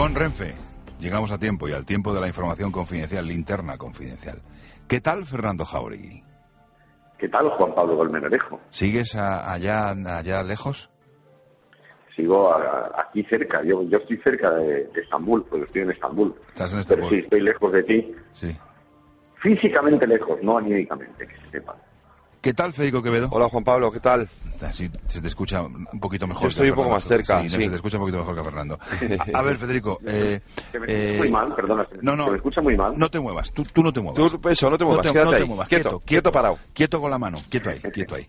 Con Renfe llegamos a tiempo y al tiempo de la información confidencial, linterna confidencial. ¿Qué tal, Fernando Jáuregui? ¿Qué tal, Juan Pablo Colmenarejo? ¿Sigues allá lejos? Sigo aquí cerca. Yo estoy cerca de Estambul, porque estoy en Estambul. ¿Estás en Estambul? Pero sí, estoy lejos de ti. Sí. Físicamente lejos, no anímicamente, que se sepa. ¿Qué tal, Federico Quevedo? Hola, Juan Pablo, ¿qué tal? Sí, se te escucha un poquito mejor. Yo estoy un poco más cerca, sí. sí. Se te escucha un poquito mejor que a Fernando. A ver, Federico... Se me escucha muy mal, perdona. No. Se me escucha muy mal. No te muevas, tú no te muevas. Tú, eso, no te muevas, quédate ahí. Quieto, parado. Quieto con la mano, quieto ahí.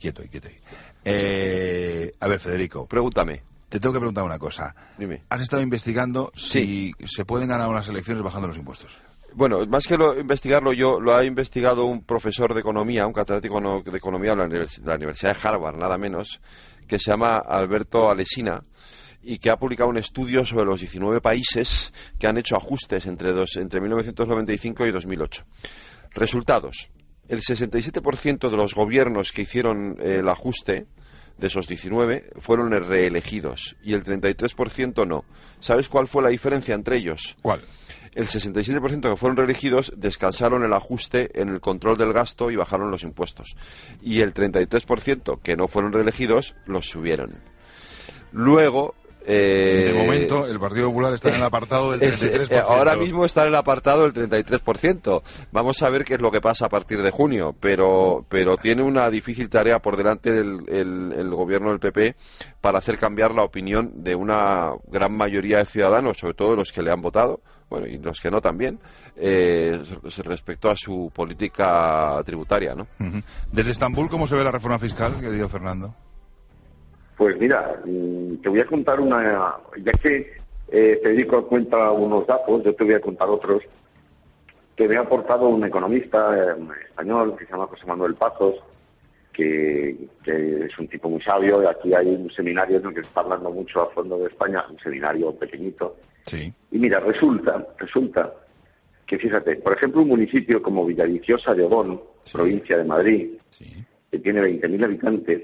A ver, Federico. Pregúntame. Te tengo que preguntar una cosa. Dime. Has estado investigando si se pueden ganar unas elecciones bajando los impuestos. Bueno, más que investigarlo yo, lo ha investigado un profesor de economía, un catedrático de economía de la Universidad de Harvard, nada menos, que se llama Alberto Alesina, y que ha publicado un estudio sobre los 19 países que han hecho ajustes entre 1995 y 2008. Resultados. El 67% de los gobiernos que hicieron el ajuste, de esos 19, fueron reelegidos, y el 33% no. ¿Sabes cuál fue la diferencia entre ellos? ¿Cuál? El 67% que fueron reelegidos descansaron el ajuste en el control del gasto y bajaron los impuestos. Y el 33% que no fueron reelegidos los subieron. Luego... de momento, el Partido Popular está en el apartado del 33%. Ahora mismo está en el apartado del 33%. Vamos a ver qué es lo que pasa a partir de junio. Pero tiene una difícil tarea por delante el gobierno del PP para hacer cambiar la opinión de una gran mayoría de ciudadanos, sobre todo los que le han votado, bueno, y los que no también, respecto a su política tributaria, ¿no? Uh-huh. Desde Estambul, ¿cómo se ve la reforma fiscal, querido Fernando? Pues mira, te voy a contar ya que Federico cuenta unos datos, yo te voy a contar otros que me ha aportado un economista español que se llama José Manuel Pazos, que es un tipo muy sabio, y aquí hay un seminario en el que se está hablando mucho a fondo de España, un seminario pequeñito. Sí. Y mira, resulta que, fíjate, por ejemplo, un municipio como Villaviciosa de Odón, sí, provincia de Madrid, sí, que tiene 20.000 habitantes,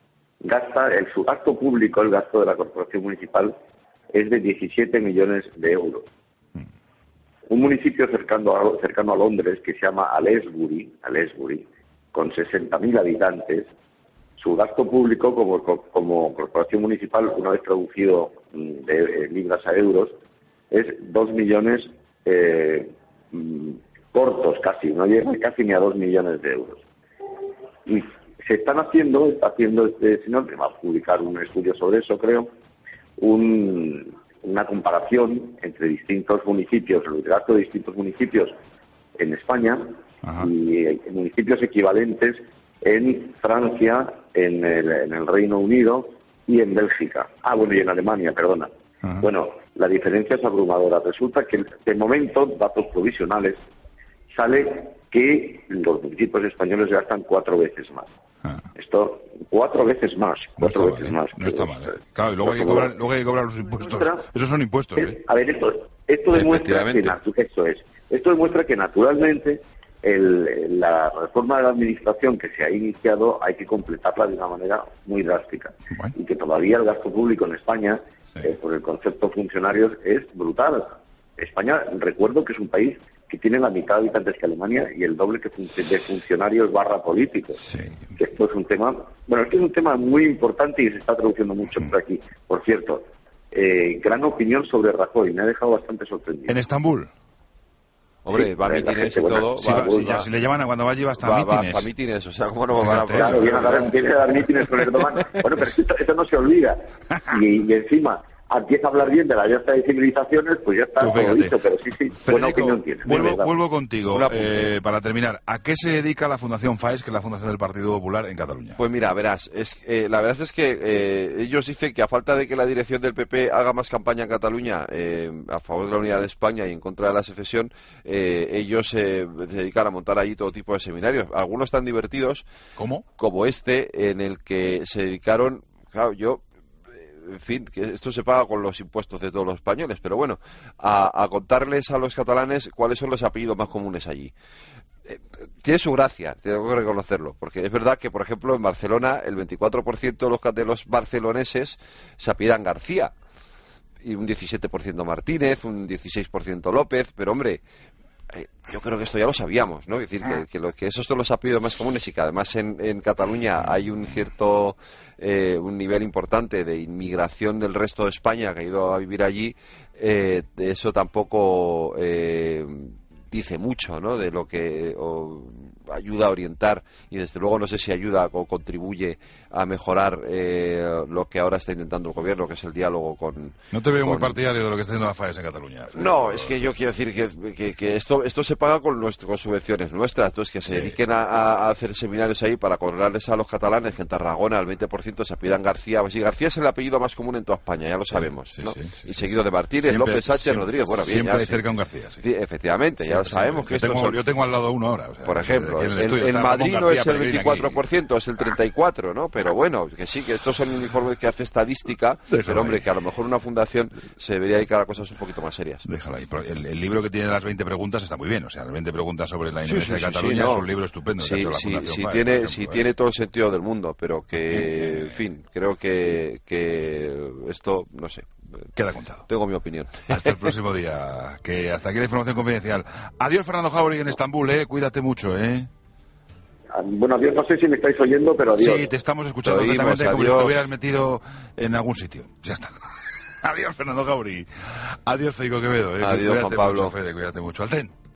su gasto público, el gasto de la corporación municipal, es de 17 millones de euros. Un municipio cercano a Londres, que se llama Aylesbury, con 60.000 habitantes, su gasto público como corporación municipal, una vez traducido de libras a euros, es 2 millones cortos casi, no llega casi ni a 2 millones de euros. Y se está haciendo este señor, que va a publicar un estudio sobre eso, creo, una comparación entre distintos municipios, el gasto de distintos municipios en España. Ajá. Y municipios equivalentes en Francia, en el Reino Unido y en Bélgica. Y en Alemania, perdona. Ajá. Bueno, la diferencia es abrumadora. Resulta que, de momento, datos provisionales, sale que los municipios españoles gastan 4 veces más. Esto, 4 veces más. No está mal. Claro, y luego hay que cobrar los impuestos. Esos son impuestos. A ver, esto demuestra que naturalmente la reforma de la administración que se ha iniciado hay que completarla de una manera muy drástica. Bueno. Y que todavía el gasto público en España, sí, por el concepto funcionarios, es brutal. España, recuerdo que es un país que tiene la mitad de habitantes que Alemania y el doble de funcionarios / políticos. Sí. Que esto es un tema, muy importante y se está traduciendo mucho por aquí. Por cierto, gran opinión sobre Rajoy, me ha dejado bastante sorprendido. ¿En Estambul? Hombre, va a mítines y todo. Si le llaman cuando va hasta mítines. Va a mítines, o sea, ¿cómo no va a...? Claro, viene a dar mítines con Erdogan. Bueno, pero esto no se olvida. Y encima empieza a hablar bien de la alianza de civilizaciones, pues ya está todo dicho, pero sí, Federico, buena opinión tiene. Vuelvo contigo, para terminar. ¿A qué se dedica la Fundación FAES, que es la Fundación del Partido Popular en Cataluña? Pues mira, verás, la verdad es que ellos dicen que a falta de que la dirección del PP haga más campaña en Cataluña a favor de la unidad de España y en contra de la secesión, ellos se dedican a montar allí todo tipo de seminarios. Algunos tan divertidos como este, en el que se dedicaron, claro, en fin, que esto se paga con los impuestos de todos los españoles, pero bueno, a contarles a los catalanes cuáles son los apellidos más comunes allí. Tiene su gracia, tengo que reconocerlo, porque es verdad que, por ejemplo, en Barcelona el 24% de los barceloneses se apellidan García. y un 17% Martínez, un 16% López, pero hombre, yo creo que esto ya lo sabíamos, ¿no? Es decir, que esos son los apellidos más comunes y que además en Cataluña hay un cierto un nivel importante de inmigración del resto de España que ha ido a vivir allí, eso tampoco dice mucho, ¿no? De lo que ayuda a orientar, y desde luego no sé si ayuda o contribuye a mejorar lo que ahora está intentando el gobierno, que es el diálogo con... No te veo muy partidario de lo que está haciendo la FAES en Cataluña. No, es que yo quiero decir que esto se paga con subvenciones nuestras, entonces que se dediquen a hacer seminarios ahí para cobrarles a los catalanes, que en Tarragona al 20% se apellidan García. Pues sí, García es el apellido más común en toda España, ya lo sabemos, ¿no? Y seguido de Martínez, siempre, López, Sánchez, Rodríguez, bueno, bien. Siempre hay cerca un García, sí, efectivamente, ya lo sabemos que yo tengo al lado uno ahora. O sea, por ejemplo, en Madrid no es el 24%, es el 34%, ¿no? Pero bueno, que sí, que estos son informes que hace estadística, pero hombre, que a lo mejor una fundación se debería dedicar a cosas un poquito más serias. Déjalo ahí. El libro que tiene las 20 preguntas está muy bien, o sea, las 20 preguntas sobre la independencia de Cataluña es un libro estupendo. Tiene todo el sentido del mundo, pero que, en fin, creo que esto, no sé. Queda contado. Tengo mi opinión. Hasta el próximo día. Que hasta aquí la información confidencial. Adiós, Fernando Jáuregui en Estambul, Cuídate mucho, Bueno, adiós, no sé si me estáis oyendo, pero adiós. Sí, te estamos escuchando perfectamente, como si estuvieras metido en algún sitio. Ya está. Adiós, Fernando Jáuregui. Adiós, Feijóo Quevedo. Adiós, Juan Pablo. Mucho, Fede, cuídate mucho. Al tren.